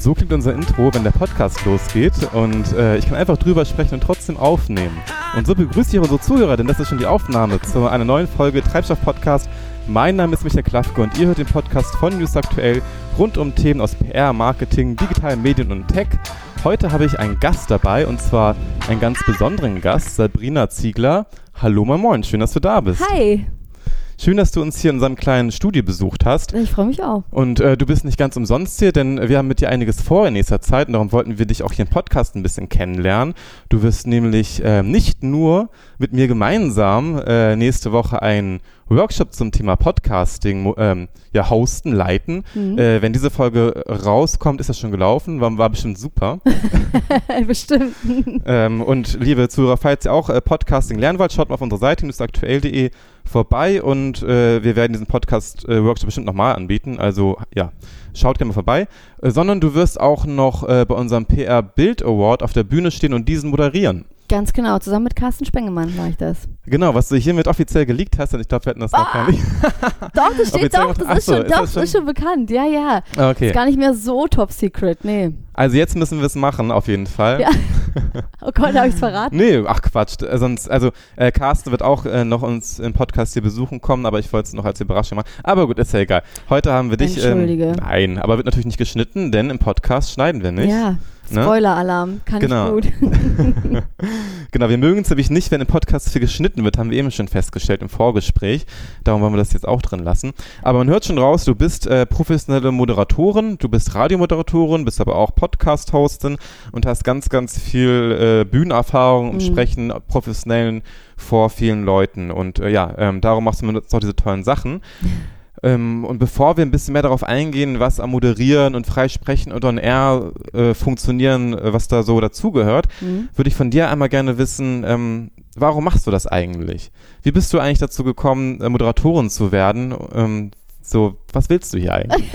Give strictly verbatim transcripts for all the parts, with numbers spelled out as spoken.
So klingt unser Intro, wenn der Podcast losgeht und äh, ich kann einfach drüber sprechen und trotzdem aufnehmen. Und so begrüße ich unsere Zuhörer, denn das ist schon die Aufnahme zu einer neuen Folge Treibstoff-Podcast. Mein Name ist Michael Klafke und ihr hört den Podcast von News Aktuell rund um Themen aus P R, Marketing, digitalen Medien und Tech. Heute habe ich einen Gast dabei und zwar einen ganz besonderen Gast, Sabrina Ziegler. Hallo, moin moin, schön, dass du da bist. Hi. Schön, dass du uns hier in unserem kleinen Studio besucht hast. Ich freue mich auch. Und äh, du bist nicht ganz umsonst hier, denn wir haben mit dir einiges vor in nächster Zeit und darum wollten wir dich auch hier im Podcast ein bisschen kennenlernen. Du wirst nämlich äh, nicht nur mit mir gemeinsam äh, nächste Woche einen Workshop zum Thema Podcasting ähm, ja, hosten, leiten. Mhm. Äh, wenn diese Folge rauskommt, ist das schon gelaufen. War, war bestimmt super. Bestimmt. ähm, und liebe Zuhörer, falls ihr auch äh, Podcasting lernen wollt, schaut mal auf unsere Seite newsaktuell punkt de vorbei und äh, wir werden diesen Podcast-Workshop äh, bestimmt nochmal anbieten. Also ja, schaut gerne mal vorbei. Äh, sondern du wirst auch noch äh, bei unserem P R Bild Award auf der Bühne stehen und diesen moderieren. Ganz genau, zusammen mit Carsten Spengemann war ich das. Genau, was du hiermit offiziell geleakt hast, und ich glaube, wir hatten das noch ah, gar nicht. Doch, das steht doch, das, ist, so, schon, ist doch das schon? das ist schon bekannt, ja, ja. Okay. Ist gar nicht mehr so top secret, nee. Also jetzt müssen wir es machen, auf jeden Fall. Ja. Oh Gott, habe ich es verraten? Nee, ach Quatsch. Äh, sonst, also äh, Carsten wird auch äh, noch uns im Podcast hier besuchen kommen, aber ich wollte es noch als Überraschung machen. Aber gut, ist ja egal. Heute haben wir dich. Entschuldige. Ähm, nein, aber wird natürlich nicht geschnitten, denn im Podcast schneiden wir nicht. Ja. Spoiler-Alarm, kann genau. ich gut. Genau, wir mögen es nämlich nicht, wenn im Podcast viel geschnitten wird, haben wir eben schon festgestellt im Vorgespräch. Darum wollen wir das jetzt auch drin lassen. Aber man hört schon raus, du bist äh, professionelle Moderatorin, du bist Radiomoderatorin, bist aber auch Podcast-Hostin und hast ganz, ganz viel äh, Bühnenerfahrung im mhm. Sprechen professionellen vor vielen Leuten. Und äh, ja, ähm, darum machst du mir jetzt auch diese tollen Sachen. Ähm, und bevor wir ein bisschen mehr darauf eingehen, was am Moderieren und Freisprechen und On-Air äh, funktionieren, äh, was da so dazugehört, mhm. würde ich von dir einmal gerne wissen, ähm, warum machst du das eigentlich? Wie bist du eigentlich dazu gekommen, äh, Moderatorin zu werden? Ähm, so, was willst du hier eigentlich?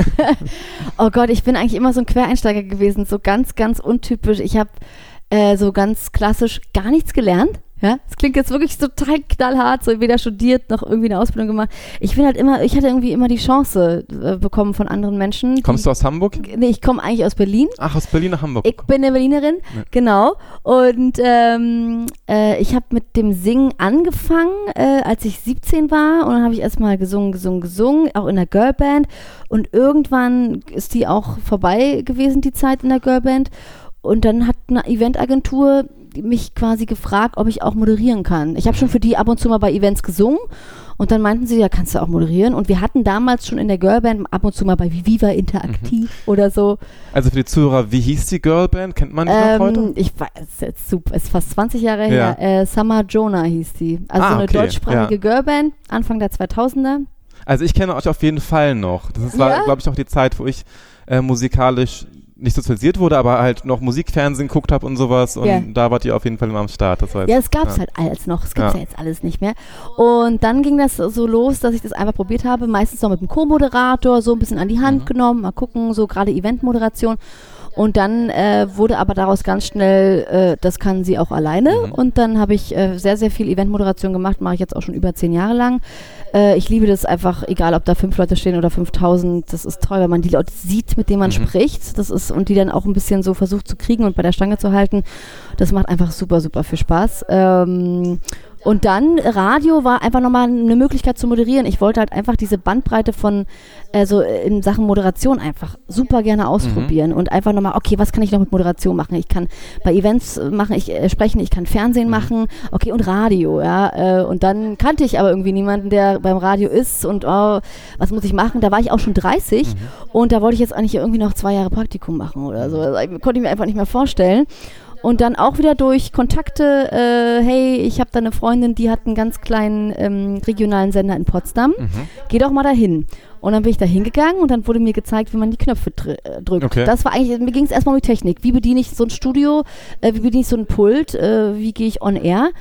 Oh Gott, ich bin eigentlich immer so ein Quereinsteiger gewesen, so ganz, ganz untypisch. Ich habe äh, so ganz klassisch gar nichts gelernt. Ja, das klingt jetzt wirklich total knallhart, so weder studiert noch irgendwie eine Ausbildung gemacht. Ich bin halt immer, ich hatte irgendwie immer die Chance äh, bekommen von anderen Menschen. Kommst du aus Hamburg? Nee, ich komme eigentlich aus Berlin. Ach, aus Berlin nach Hamburg. Ich bin eine Berlinerin, ja. Genau. Und ähm, äh, ich habe mit dem Singen angefangen, äh, als ich siebzehn war. Und dann habe ich erstmal gesungen, gesungen, gesungen, auch in der Girlband. Und irgendwann ist die auch vorbei gewesen, die Zeit in der Girlband. Und dann hat eine Eventagentur mich quasi gefragt, ob ich auch moderieren kann. Ich habe schon für die ab und zu mal bei Events gesungen und dann meinten sie, ja, kannst du auch moderieren. Und wir hatten damals schon in der Girlband ab und zu mal bei Viva Interaktiv mhm. oder so. Also für die Zuhörer, wie hieß die Girlband? Kennt man die ähm, noch heute? Ich weiß, jetzt super, ist fast zwanzig Jahre ja. her. Äh, Summer Jonah hieß die. Also ah, so eine okay. deutschsprachige ja. Girlband, Anfang der zweitausender. Also ich kenne euch auf jeden Fall noch. Das ist, war, ja? glaube ich, auch die Zeit, wo ich äh, musikalisch nicht sozialisiert wurde, aber halt noch Musikfernsehen geguckt habe und sowas und yeah. da wart ihr auf jeden Fall immer am Start. Das war jetzt, ja, es gab's ja. halt alles noch, es gibt's ja. ja jetzt alles nicht mehr. Und dann ging das so los, dass ich das einfach probiert habe, meistens noch mit dem Co-Moderator, so ein bisschen an die Hand mhm. genommen, mal gucken, so gerade Eventmoderation. Und dann äh, wurde aber daraus ganz schnell, äh, das kann sie auch alleine. Mhm. Und dann habe ich äh, sehr, sehr viel Eventmoderation gemacht, mache ich jetzt auch schon über zehn Jahre lang. Äh, ich liebe das einfach, egal ob da fünf Leute stehen oder fünftausend, das ist toll, wenn man die Leute sieht, mit denen man mhm. spricht. Das ist, und die dann auch ein bisschen so versucht zu kriegen und bei der Stange zu halten. Das macht einfach super, super viel Spaß. Ähm, Und dann, Radio war einfach nochmal eine Möglichkeit zu moderieren. Ich wollte halt einfach diese Bandbreite von, also in Sachen Moderation einfach super gerne ausprobieren. Mhm. Und einfach nochmal, okay, was kann ich noch mit Moderation machen? Ich kann bei Events machen, ich äh, sprechen, ich kann Fernsehen mhm. machen, okay, und Radio, ja. Äh, und dann kannte ich aber irgendwie niemanden, der beim Radio ist und oh, was muss ich machen? Da war ich auch schon dreißig mhm. und da wollte ich jetzt eigentlich irgendwie noch zwei Jahre Praktikum machen oder so. Also, konnte ich mir einfach nicht mehr vorstellen. Und dann auch wieder durch Kontakte, äh, hey, ich habe da eine Freundin, die hat einen ganz kleinen ähm, regionalen Sender in Potsdam. Mhm. Geh doch mal dahin. Und dann bin ich da hingegangen und dann wurde mir gezeigt, wie man die Knöpfe dr- äh, drückt. Okay. Das war eigentlich, mir ging es erstmal um die Technik. Wie bediene ich so ein Studio, äh, wie bediene ich so ein Pult, äh, wie gehe ich on air?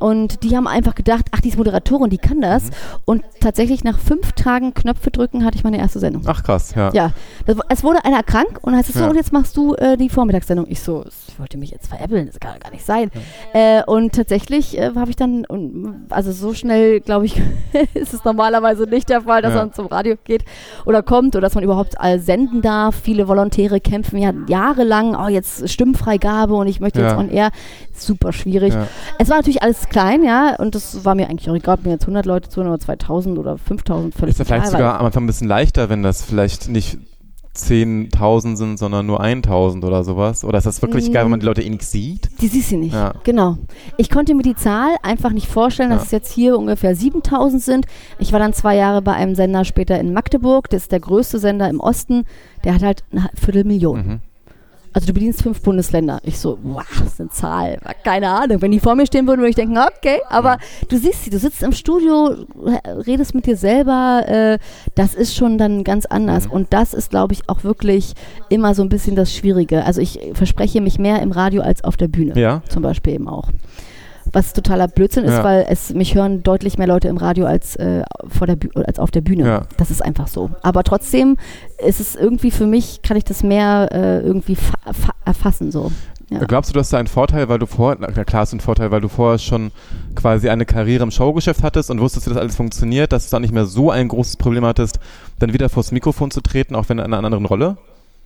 und die haben einfach gedacht, ach, die ist Moderatorin, die kann das. Mhm. Und tatsächlich nach fünf Tagen Knöpfe drücken hatte ich meine erste Sendung. Ach krass, ja. Ja, das, es wurde einer krank und dann heißt es so, ja. und jetzt machst du äh, die Vormittagssendung. Ich so, ich wollte mich jetzt veräppeln, das kann gar nicht sein. Ja. Äh, und tatsächlich äh, habe ich dann, also so schnell, glaube ich, ist es normalerweise nicht der Fall, dass ja. man zum Radio geht oder kommt oder dass man überhaupt all senden darf. Viele Volontäre kämpfen ja jahrelang, oh jetzt Stimmenfreigabe und ich möchte ja. jetzt on air. Super schwierig. Ja. Es war natürlich alles klein, ja, und das war mir eigentlich auch egal, ob mir jetzt hundert Leute zuhören oder zweitausend oder fünftausend völlig egal. Ist ja vielleicht sogar am Anfang ein bisschen leichter, wenn das vielleicht nicht zehntausend sind, sondern nur eintausend oder sowas? Oder ist das wirklich mm. geil, wenn man die Leute eh nicht sieht? Die siehst du nicht, ja. Genau. Ich konnte mir die Zahl einfach nicht vorstellen, dass ja. es jetzt hier ungefähr siebentausend sind. Ich war dann zwei Jahre bei einem Sender später in Magdeburg, das ist der größte Sender im Osten, der hat halt eine Viertelmillion. Mhm. Also du bedienst fünf Bundesländer. Ich so, wow, das ist eine Zahl. Keine Ahnung. Wenn die vor mir stehen würden, würde ich denken, okay. Aber ja. du siehst sie, du sitzt im Studio, redest mit dir selber. Äh, das ist schon dann ganz anders. Mhm. Und das ist, glaube ich, auch wirklich immer so ein bisschen das Schwierige. Also ich verspreche mich mehr im Radio als auf der Bühne. Ja. Zum Beispiel eben auch. Was totaler Blödsinn ist, ja. weil es mich hören deutlich mehr Leute im Radio als, äh, vor der Büh- als auf der Bühne. Ja. Das ist einfach so. Aber trotzdem ist es irgendwie für mich, kann ich das mehr äh, irgendwie fa- fa- erfassen. So. Ja. Glaubst du, dass da ein Vorteil, weil du vorher, na klar ist ein Vorteil, weil du vorher schon quasi eine Karriere im Showgeschäft hattest und wusstest, wie das alles funktioniert, dass du dann nicht mehr so ein großes Problem hattest, dann wieder vors Mikrofon zu treten, auch wenn in einer anderen Rolle?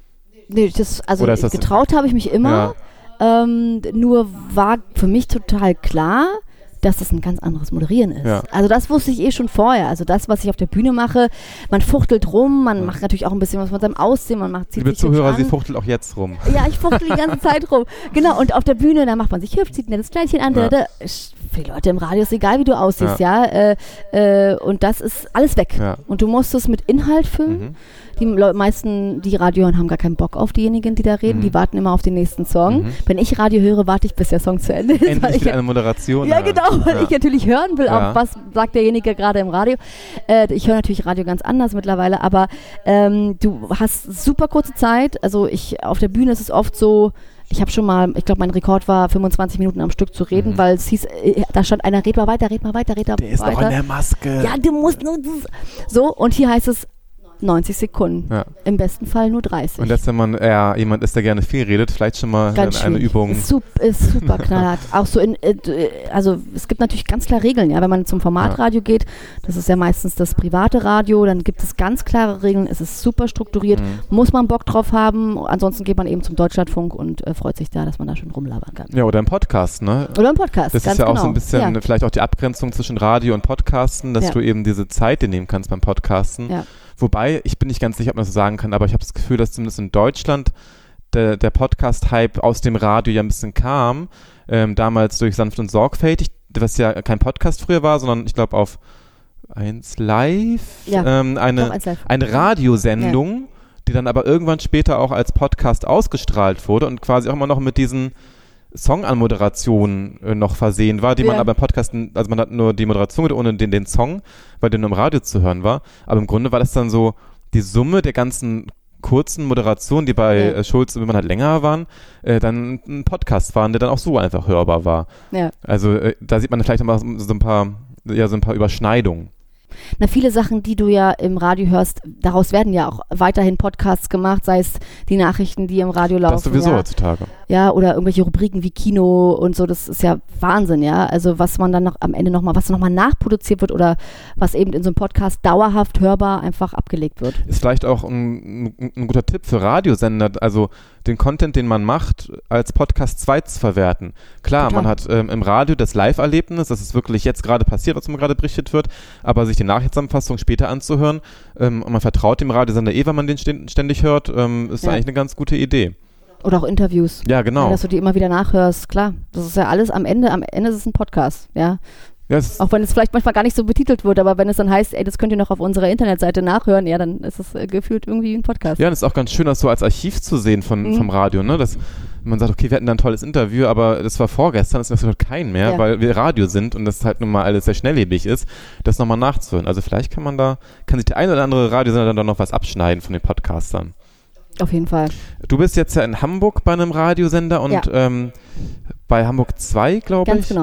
Nee, das, also das getraut habe ich mich immer. Ja. Ähm, nur war für mich total klar, dass das ein ganz anderes Moderieren ist. Ja. Also das wusste ich eh schon vorher. Also das, was ich auf der Bühne mache, man fuchtelt rum, man ja. macht natürlich auch ein bisschen was von seinem Aussehen, man macht, zieht Liebe sich Zuhörer, an. sie fuchtelt auch jetzt rum. Ja, ich fuchtel die ganze Zeit rum. Genau, und auf der Bühne, da macht man sich hübsch, zieht ein nettes Kleidchen an. Ja. Da, da. Für die Leute im Radio ist egal, wie du aussiehst, ja. ja? Äh, äh, und das ist alles weg. Ja. Und du musst es mit Inhalt füllen. Mhm. Die Le- meisten, die Radio hören, haben gar keinen Bock auf diejenigen, die da reden. Mhm. Die warten immer auf den nächsten Song. Mhm. Wenn ich Radio höre, warte ich, bis der Song zu Ende ist. Endlich wieder eine Moderation. Ja, genau, weil ja. ich natürlich hören will, ja. auch was sagt derjenige gerade im Radio. Äh, ich höre natürlich Radio ganz anders mittlerweile, aber ähm, du hast super kurze Zeit. Also ich auf der Bühne ist es oft so, ich habe schon mal, ich glaube, mein Rekord war fünfundzwanzig Minuten am Stück zu reden, mhm. weil es hieß, äh, da stand einer, red mal weiter, red mal weiter, red mal weiter. Der ist noch in der Maske. Ja, du musst nur so, und hier heißt es neunzig Sekunden. Ja. Im besten Fall nur dreißig. Und dass wenn man eher jemand ist, der gerne viel redet, vielleicht schon mal ganz eine, eine Übung. Ist super, ist super knallhart. Auch so in, äh, also es gibt natürlich ganz klar Regeln, ja, wenn man zum Formatradio ja. geht, das ist ja meistens das private Radio, dann gibt es ganz klare Regeln, es ist super strukturiert, mhm. muss man Bock drauf haben, ansonsten geht man eben zum Deutschlandfunk und äh, freut sich da, dass man da schon rumlabern kann. Ja, oder im Podcast, ne? Oder im Podcast, Das ganz ist ja genau. auch so ein bisschen ja. vielleicht auch die Abgrenzung zwischen Radio und Podcasten, dass ja. du eben diese Zeit dir nehmen kannst beim Podcasten. Ja. Wobei, ich bin nicht ganz sicher, ob man das so sagen kann, aber ich habe das Gefühl, dass zumindest in Deutschland der, der Podcast-Hype aus dem Radio ja ein bisschen kam. Ähm, damals durch Sanft und Sorgfältig, was ja kein Podcast früher war, sondern ich glaube auf eins Live, ja, ähm, eine, eins Live. eine Radiosendung, ja. die dann aber irgendwann später auch als Podcast ausgestrahlt wurde und quasi auch immer noch mit diesen Song-Anmoderation äh, noch versehen war, die ja. man aber im Podcast, also man hat nur die Moderation ohne den, den Song, weil der nur im Radio zu hören war, aber im Grunde war das dann so die Summe der ganzen kurzen Moderationen, die bei ja. äh, Schulz und Wimmann halt länger waren, äh, dann ein Podcast waren, der dann auch so einfach hörbar war. Ja. Also äh, da sieht man vielleicht noch mal so ein paar, ja, so ein paar Überschneidungen. Na, viele Sachen, die du ja im Radio hörst, daraus werden ja auch weiterhin Podcasts gemacht, sei es die Nachrichten, die im Radio laufen. Das sowieso ja. heutzutage. Ja, oder irgendwelche Rubriken wie Kino und so, das ist ja Wahnsinn, ja. Also was man dann noch am Ende nochmal, was nochmal nachproduziert wird oder was eben in so einem Podcast dauerhaft hörbar einfach abgelegt wird. Ist vielleicht auch ein, ein, ein guter Tipp für Radiosender, also den Content, den man macht, als Podcast zweit zu verwerten. Klar, Total. man hat ähm, im Radio das Live-Erlebnis, das ist wirklich jetzt gerade passiert, was mir gerade berichtet wird, aber sich die Nachrichtenzusammenfassung später anzuhören ähm, und man vertraut dem Radiosender eh, wenn man den ständig hört, ähm, ist ja. eigentlich eine ganz gute Idee. Oder auch Interviews. Ja, genau. Ja, dass du die immer wieder nachhörst, klar. Das ist ja alles am Ende, am Ende ist es ein Podcast, ja. Ja, auch wenn es vielleicht manchmal gar nicht so betitelt wird, aber wenn es dann heißt, ey, das könnt ihr noch auf unserer Internetseite nachhören, ja, dann ist es äh, gefühlt irgendwie ein Podcast. Ja, und es ist auch ganz schön, das so als Archiv zu sehen von, mhm. vom Radio, ne, dass man sagt, okay, wir hatten da ein tolles Interview, aber das war vorgestern, das interessiert keinen mehr, ja. weil wir Radio sind und das halt nun mal alles sehr schnelllebig ist, das nochmal nachzuhören. Also vielleicht kann man da, kann sich der eine oder andere Radiosender dann noch was abschneiden von den Podcastern. Auf jeden Fall. Du bist jetzt ja in Hamburg bei einem Radiosender und ja. ähm, bei Hamburg zwei, glaube ich. Ganz genau.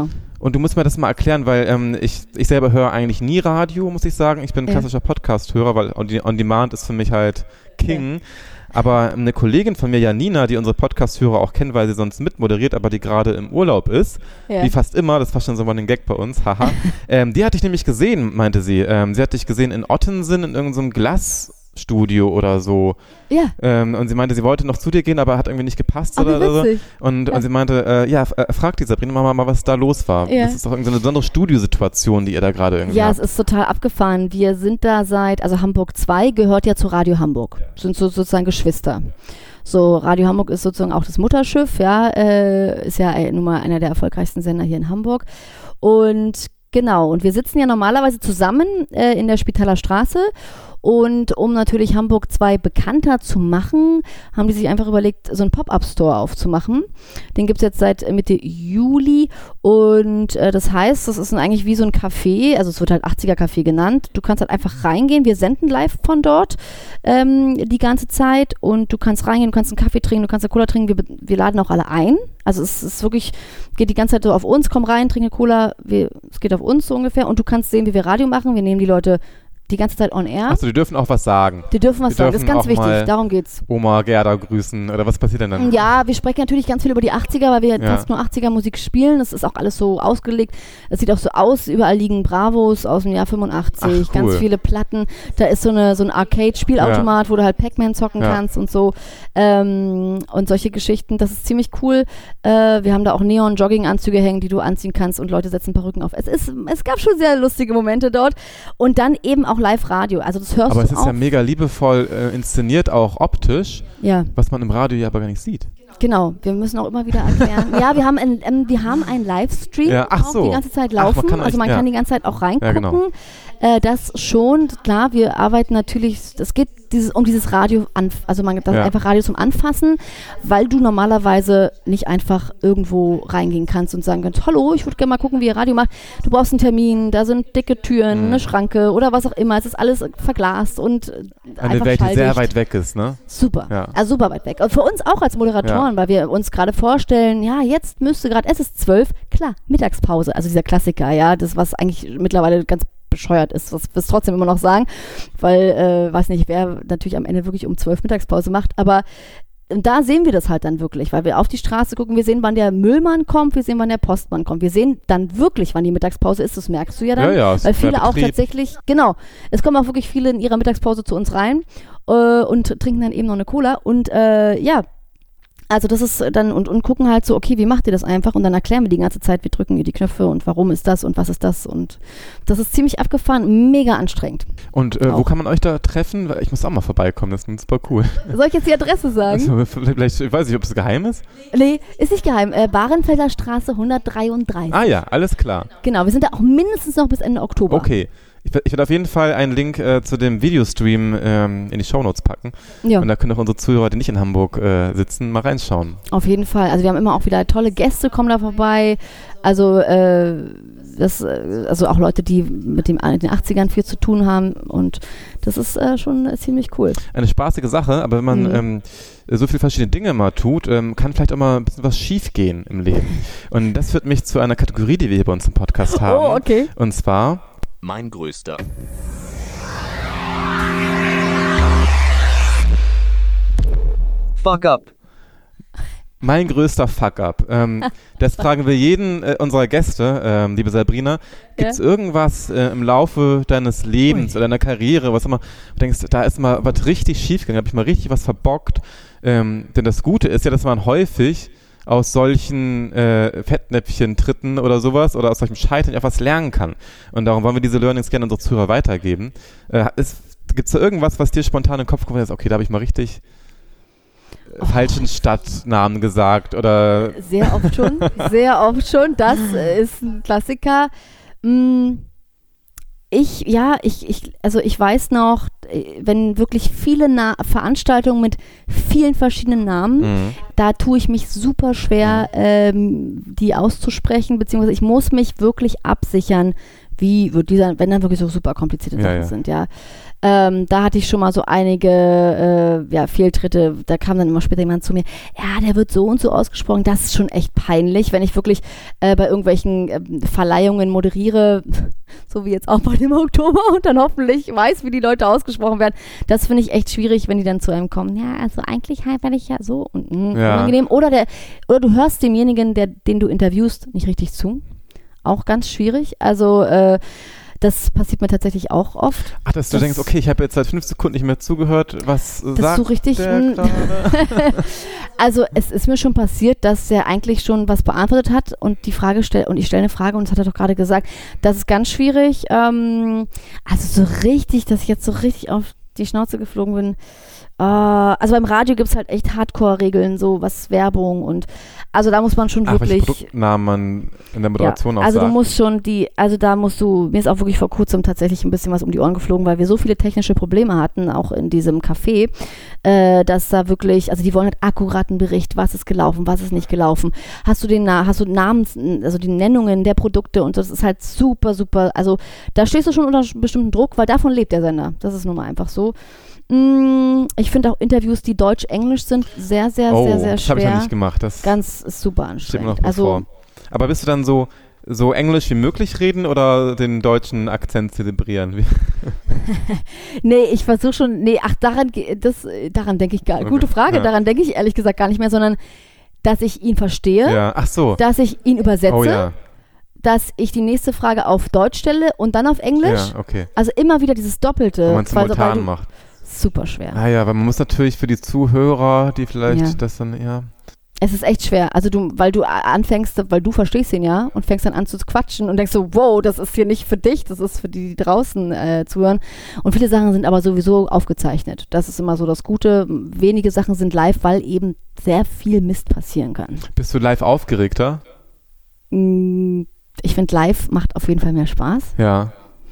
Und du musst mir das mal erklären, weil ähm, ich, ich selber höre eigentlich nie Radio, muss ich sagen. Ich bin ein Ja. klassischer Podcast-Hörer, weil On, On Demand ist für mich halt King. Ja. Aber eine Kollegin von mir, Janina, die unsere Podcast-Hörer auch kennt, weil sie sonst mitmoderiert, aber die gerade im Urlaub ist, Ja. wie fast immer, das war schon so mal ein Gag bei uns, haha, ähm, die hatte ich nämlich gesehen, meinte sie. Ähm, sie hat dich gesehen in Ottensen in irgendeinem Glasstudio oder so. Ja. Ähm, und sie meinte, sie wollte noch zu dir gehen, aber hat irgendwie nicht gepasst Ach, oder, wie oder so. witzig. Und, Ja. und sie meinte, äh, ja, f- äh, frag die Sabrina mal, mal, was da los war. Ja. Das ist doch irgendeine besondere Studiosituation, die ihr da gerade irgendwie Ja, habt. es ist total abgefahren. Wir sind da seit, also Hamburg zwei gehört ja zu Radio Hamburg. Sind so, sozusagen Geschwister. So, Radio Hamburg ist sozusagen auch das Mutterschiff, ja, äh, ist ja äh, nun mal einer der erfolgreichsten Sender hier in Hamburg. Und genau, und wir sitzen ja normalerweise zusammen äh, in der Spitaler Straße. Und um natürlich Hamburg zwei bekannter zu machen, haben die sich einfach überlegt, so einen Pop-Up-Store aufzumachen. Den gibt es jetzt seit Mitte Juli und äh, das heißt, das ist ein, eigentlich wie so ein Café, also es wird halt achtziger-Café genannt. Du kannst halt einfach reingehen, wir senden live von dort ähm, die ganze Zeit und du kannst reingehen, du kannst einen Kaffee trinken, du kannst eine Cola trinken, wir, wir laden auch alle ein. Also es ist wirklich, geht die ganze Zeit so auf uns, komm rein, trink eine Cola, wir, es geht auf uns so ungefähr und du kannst sehen, wie wir Radio machen, wir nehmen die Leute die ganze Zeit on air. Achso, die dürfen auch was sagen. Die dürfen was Die sagen, das ist dürfen ganz auch wichtig, mal darum geht's. Oma Gerda grüßen oder was passiert denn dann? Ja, wir sprechen natürlich ganz viel über die achtziger, weil wir Ja. fast nur achtziger-Musik spielen. Das ist auch alles so ausgelegt. Es sieht auch so aus, überall liegen Bravos aus dem Jahr fünfundachtzig, Ach, cool. ganz viele Platten. Da ist so, eine, so ein Arcade-Spielautomat, wo du halt Pac-Man zocken Ja. kannst und so. Ähm, und solche Geschichten, das ist ziemlich cool. Äh, wir haben da auch Neon-Jogging-Anzüge hängen, die du anziehen kannst und Leute setzen Perücken auf. Es, ist, es gab schon sehr lustige Momente dort. Und dann eben auch Live-Radio. Also das hörst Aber du es ist auch. ja mega liebevoll äh, inszeniert, auch optisch, Ja. was man im Radio ja aber gar nicht sieht. Genau, wir müssen auch immer wieder erklären. Ja, wir haben ein, ähm, wir haben einen Livestream Ja, ach auch so. die ganze Zeit Ach, man laufen. kann also euch- man ja. kann die ganze Zeit auch reingucken. Ja, genau. äh, das schon, klar, wir arbeiten natürlich, es geht dieses, um dieses Radio, anf- also man das Ja. einfach Radio zum Anfassen, weil du normalerweise nicht einfach irgendwo reingehen kannst und sagen kannst, hallo, ich würde gerne mal gucken, wie ihr Radio macht. Du brauchst einen Termin, da sind dicke Türen, Mhm. eine Schranke oder was auch immer. Es ist alles verglast und äh, Eine einfach Welt, die sehr schalldicht. weit weg ist, ne? Super, Ja. also super weit weg. Und für uns auch als Moderatoren, weil wir uns gerade vorstellen, ja, jetzt müsste gerade, es ist zwölf, klar, Mittagspause, also dieser Klassiker, ja, das, was eigentlich mittlerweile ganz bescheuert ist, was wir es trotzdem immer noch sagen, weil, äh, weiß nicht, wer natürlich am Ende wirklich um zwölf Mittagspause macht, aber und da sehen wir das halt dann wirklich, weil wir auf die Straße gucken, wir sehen, wann der Müllmann kommt, wir sehen, wann der Postmann kommt, wir sehen dann wirklich, wann die Mittagspause ist, das merkst du ja dann, Ja, ja, es weil ist der viele auch Betrieb. tatsächlich, genau, es kommen auch wirklich viele in ihrer Mittagspause zu uns rein äh, und trinken dann eben noch eine Cola und äh, ja, also das ist dann und, und gucken halt so, okay, wie macht ihr das einfach? Und dann erklären wir die ganze Zeit, wir drücken ihr die Knöpfe und warum ist das und was ist das und das ist ziemlich abgefahren, mega anstrengend. Und äh, wo Auch. kann man euch da treffen? Weil ich muss auch mal vorbeikommen, das ist super cool. Soll ich jetzt die Adresse sagen? Also, vielleicht, ich weiß nicht, ob es geheim ist. Nee, ist nicht geheim. Äh, Bahrenfelder Straße hundertdreiunddreißig. Ah ja, alles klar. Genau, wir sind da auch mindestens noch bis Ende Oktober. Okay. Ich, werd- ich werde auf jeden Fall einen Link äh, zu dem Videostream ähm, in die Shownotes packen. Ja, Und da können auch unsere Zuhörer, die nicht in Hamburg äh, sitzen, mal reinschauen. auf jeden Fall. Also wir haben immer auch wieder tolle Gäste kommen da vorbei. Also äh, das, äh, also auch Leute, die mit dem, den achtzigern viel zu tun haben und das ist äh, schon äh, ziemlich cool. Eine spaßige Sache, aber wenn man Mhm. ähm, so viele verschiedene Dinge mal tut, ähm, kann vielleicht auch mal ein bisschen was schief gehen im Leben. Und das führt mich zu einer Kategorie, die wir hier bei uns im Podcast haben. Oh, okay. Und zwar Mein größter. Fuck up. mein größter Fuck-up. Ähm, das fragen wir jeden äh, unserer Gäste, ähm, liebe Sabrina. Gibt es Ja. irgendwas äh, im Laufe deines Lebens Ui. oder deiner Karriere, was immer, du denkst, da ist mal was richtig schief gegangen, habe ich mal richtig was verbockt. Ähm, denn das Gute ist ja, dass man häufig aus solchen äh, Fettnäpfchen-Tritten oder sowas oder aus solchem Scheitern etwas lernen kann. Und darum wollen wir diese Learnings gerne unsere Zuhörer weitergeben. Äh, Gibt es da irgendwas, was dir spontan in den Kopf kommt, und okay, da habe ich mal richtig äh, falschen Stadtnamen gesagt oder Sehr oft schon, sehr oft schon. Das äh, ist ein Klassiker. Mm, Ich, ja, ich, ich, also ich weiß noch, äh, wenn wirklich viele Na- Veranstaltungen mit vielen verschiedenen Namen, Mhm. da tue ich mich super schwer, ähm, die auszusprechen, beziehungsweise ich muss mich wirklich absichern, wie wird dieser, wenn dann wirklich so super komplizierte Sachen ja, ja. sind, ja. Ähm, da hatte ich schon mal so einige äh, ja, Fehltritte. Da kam dann immer später jemand zu mir, ja, der wird so und so ausgesprochen. Das ist schon echt peinlich, wenn ich wirklich äh, bei irgendwelchen äh, Verleihungen moderiere, so wie jetzt auch bei dem Oktober und dann hoffentlich weiß, wie die Leute ausgesprochen werden. Das finde ich echt schwierig, wenn die dann zu einem kommen. Ja, also eigentlich halt, weil ich ja so und mh, ja. unangenehm. Oder, der, oder du hörst demjenigen, der, den du interviewst, nicht richtig zu. Auch ganz schwierig. Also äh, das passiert mir tatsächlich auch oft. Ach, dass du das, denkst, okay, ich habe jetzt seit fünf Sekunden nicht mehr zugehört, was das sagt so richtig, der gerade? Also es ist mir schon passiert, dass er eigentlich schon was beantwortet hat und die Frage stellt, und ich stelle eine Frage und das hat er doch gerade gesagt, das ist ganz schwierig. Ähm, also so richtig, dass ich jetzt so richtig auf die Schnauze geflogen bin. Uh, also beim Radio gibt es halt echt Hardcore-Regeln, so was Werbung und also da muss man schon Ach, wirklich. welche Produktnamen man in der Moderation ja, auch also sagt. du musst schon die, also da musst du, mir ist auch wirklich vor kurzem tatsächlich ein bisschen was um die Ohren geflogen, weil wir so viele technische Probleme hatten, auch in diesem Café, äh, dass da wirklich, also die wollen halt akkuraten Bericht, was ist gelaufen, was ist nicht gelaufen. Hast du den, hast du Namens, also die Nennungen der Produkte und das ist halt super, super, also da stehst du schon unter bestimmten Druck, weil davon lebt der Sender. Das ist nun mal einfach so. Ich finde auch Interviews, die Deutsch-Englisch sind, sehr, sehr, oh, sehr, sehr schwer. Das habe ich noch nicht gemacht. Das Ganz super anstrengend. Steht mir noch also, bevor. Aber bist du dann so, so englisch wie möglich reden oder den deutschen Akzent zelebrieren? nee, ich versuche schon, nee, ach, daran, das, daran denke ich gar nicht. Okay. Gute Frage, ja. Daran denke ich ehrlich gesagt gar nicht mehr, sondern dass ich ihn verstehe, ja. Ach so. dass ich ihn übersetze. Oh, ja. Dass ich die nächste Frage auf Deutsch stelle und dann auf Englisch. Ja, okay. Also immer wieder dieses Doppelte. Wenn man simultan macht. Super schwer. Ah ja, weil man muss natürlich für die Zuhörer, die vielleicht ja. das dann, ja. Es ist echt schwer. Also du, weil du anfängst, weil du verstehst ihn ja und fängst dann an zu quatschen und denkst so, wow, das ist hier nicht für dich, das ist für die, die draußen äh, zuhören. Und viele Sachen sind aber sowieso aufgezeichnet. Das ist immer so das Gute. Wenige Sachen sind live, weil eben sehr viel Mist passieren kann. Bist du live aufgeregter? Ich finde, live macht auf jeden Fall mehr Spaß. Ja.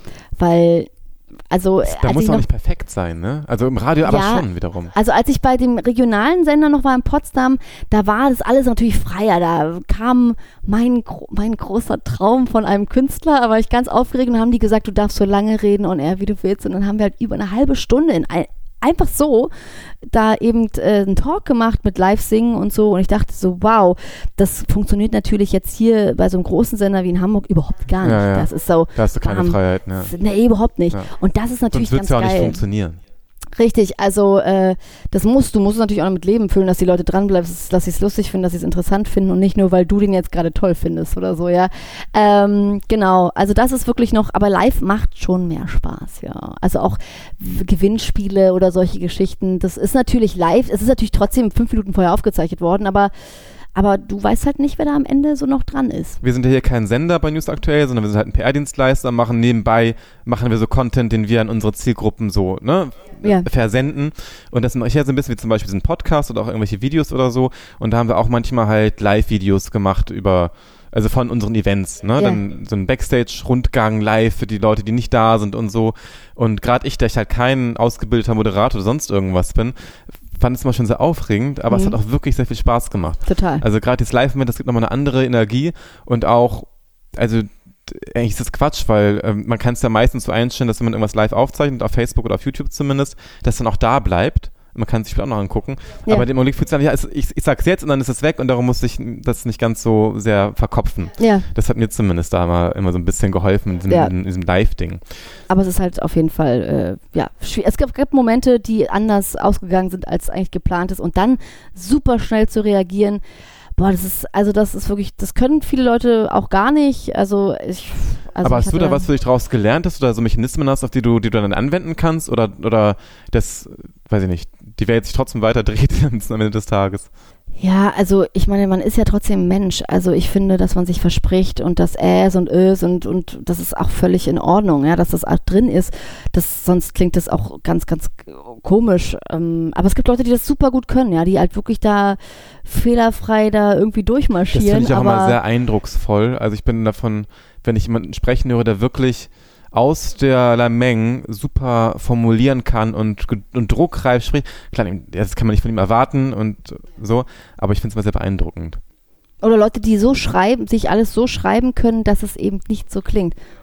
Weil Also, da muss auch nicht perfekt sein, ne? Also im Radio aber ja, schon wiederum. Also als ich bei dem regionalen Sender noch war in Potsdam, da war das alles natürlich freier. Da kam mein, mein großer Traum von einem Künstler, aber ich ganz aufgeregt und haben die gesagt, du darfst so lange reden und er, wie du willst. Und dann haben wir halt über eine halbe Stunde in ein, einfach so da eben äh, einen Talk gemacht mit Live-Singen und so und ich dachte so, wow, das funktioniert natürlich jetzt hier bei so einem großen Sender wie in Hamburg überhaupt gar nicht. Ja, ja. Das ist so. Da hast du keine um, Freiheit, ne? Nee, überhaupt nicht. Ja. Und das ist natürlich Sonst ganz geil. Sonst wird es ja auch nicht funktionieren. Richtig, also äh, das musst du, musst du natürlich auch noch mit Leben füllen, dass die Leute dranbleiben, dass sie es lustig finden, dass sie es interessant finden und nicht nur, weil du den jetzt gerade toll findest oder so, ja. Ähm, genau, also das ist wirklich noch, aber live macht schon mehr Spaß, ja. Also auch w- Gewinnspiele oder solche Geschichten, das ist natürlich live, es ist natürlich trotzdem fünf Minuten vorher aufgezeichnet worden, aber Aber du weißt halt nicht, wer da am Ende so noch dran ist. Wir sind ja hier kein Sender bei News Aktuell, sondern wir sind halt ein P R-Dienstleister, machen nebenbei, machen wir so Content, den wir an unsere Zielgruppen so, ne, ja. versenden. Und das mache ich ja so ein bisschen wie zum Beispiel diesen Podcast oder auch irgendwelche Videos oder so. Und da haben wir auch manchmal halt Live-Videos gemacht über, also von unseren Events, ne, ja. Dann so ein Backstage-Rundgang live für die Leute, die nicht da sind und so. Und gerade ich, der ich halt kein ausgebildeter Moderator oder sonst irgendwas bin, fand es immer schon sehr aufregend, aber mhm. es hat auch wirklich sehr viel Spaß gemacht. Total. Also gerade das Live-Moment, das gibt nochmal eine andere Energie und auch, also eigentlich ist das Quatsch, weil ähm, man kann es ja meistens so einstellen, dass wenn man irgendwas live aufzeichnet, auf Facebook oder auf YouTube zumindest, dass dann auch da bleibt. Man kann es sich auch noch angucken. Ja. Aber dem Augenblick fühlt es an, ja, es, ich, ich sag's jetzt und dann ist es weg und darum muss ich das nicht ganz so sehr verkopfen. Ja. Das hat mir zumindest da mal immer so ein bisschen geholfen in diesem, ja. in diesem Live-Ding. Aber es ist halt auf jeden Fall, äh, ja, schwierig. Es gab, gab Momente, die anders ausgegangen sind, als eigentlich geplant ist und dann super schnell zu reagieren. Boah, das ist, also das ist wirklich, das können viele Leute auch gar nicht. Also ich. Also Aber ich hast du da was für dich draus gelernt, dass du da so Mechanismen hast, auf die du, die du dann anwenden kannst? Oder, oder das, weiß ich nicht, die Welt sich trotzdem weiter dreht am Ende des Tages? Ja, also ich meine, man ist ja trotzdem Mensch. Also ich finde, dass man sich verspricht und das Äs und Ös und, und das ist auch völlig in Ordnung, ja, dass das auch drin ist. Das, sonst klingt das auch ganz, ganz komisch. Ähm, aber es gibt Leute, die das super gut können, ja, die halt wirklich da fehlerfrei da irgendwie durchmarschieren. Das finde ich auch aber immer sehr eindrucksvoll. Also ich bin davon, wenn ich jemanden sprechen höre, der wirklich aus der Lameng super formulieren kann und, und druckreif spricht. Klar, das kann man nicht von ihm erwarten und so, aber ich finde es immer sehr beeindruckend. Oder Leute, die so schreiben, sich alles so schreiben können, dass es eben nicht so klingt.